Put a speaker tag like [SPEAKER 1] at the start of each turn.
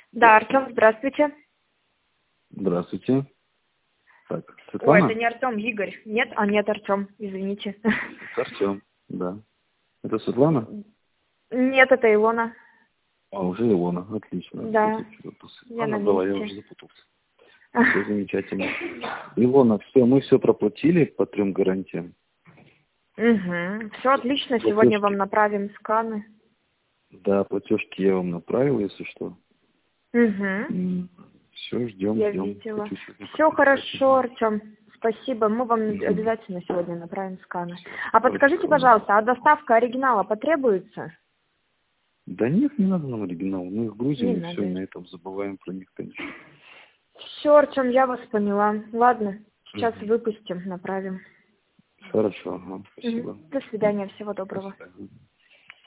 [SPEAKER 1] Да, Артем, здравствуйте.
[SPEAKER 2] Здравствуйте. Так,
[SPEAKER 1] Ой,
[SPEAKER 2] Светлана?
[SPEAKER 1] это не Артем, Игорь. Нет, нет, Артем, извините.
[SPEAKER 2] Это Артем, да. Это Светлана?
[SPEAKER 1] Нет, это Илона.
[SPEAKER 2] А, уже Илона, отлично.
[SPEAKER 1] Да,
[SPEAKER 2] Что-то
[SPEAKER 1] я на
[SPEAKER 2] Светлана была, я
[SPEAKER 1] месте.
[SPEAKER 2] уже запутался. Все замечательно. Илона, все, мы все проплатили по 3 гарантиям.
[SPEAKER 1] Угу. Все отлично, сегодня вам
[SPEAKER 2] Платежки.
[SPEAKER 1] направим сканы.
[SPEAKER 2] Да, платежки я вам направил, если что.
[SPEAKER 1] Угу.
[SPEAKER 2] Все, ждем.
[SPEAKER 1] Я видела.
[SPEAKER 2] Хочу сегодня
[SPEAKER 1] Все
[SPEAKER 2] подписать.
[SPEAKER 1] хорошо, Артем. Спасибо. Мы вам
[SPEAKER 2] Мгм.
[SPEAKER 1] обязательно сегодня направим сканы.
[SPEAKER 2] Всё,
[SPEAKER 1] А подскажите,
[SPEAKER 2] хорошо.
[SPEAKER 1] пожалуйста, а доставка оригинала потребуется?
[SPEAKER 2] Да нет, не надо нам оригинал. Мы их грузим
[SPEAKER 1] Не
[SPEAKER 2] и все,
[SPEAKER 1] надо.
[SPEAKER 2] и на этом забываем про них, конечно.
[SPEAKER 1] Все, Артем, я вас поняла. Ладно, сейчас
[SPEAKER 2] Мгм.
[SPEAKER 1] выпустим, направим.
[SPEAKER 2] Хорошо, ага, спасибо.
[SPEAKER 1] До свидания, всего доброго.
[SPEAKER 2] До свидания.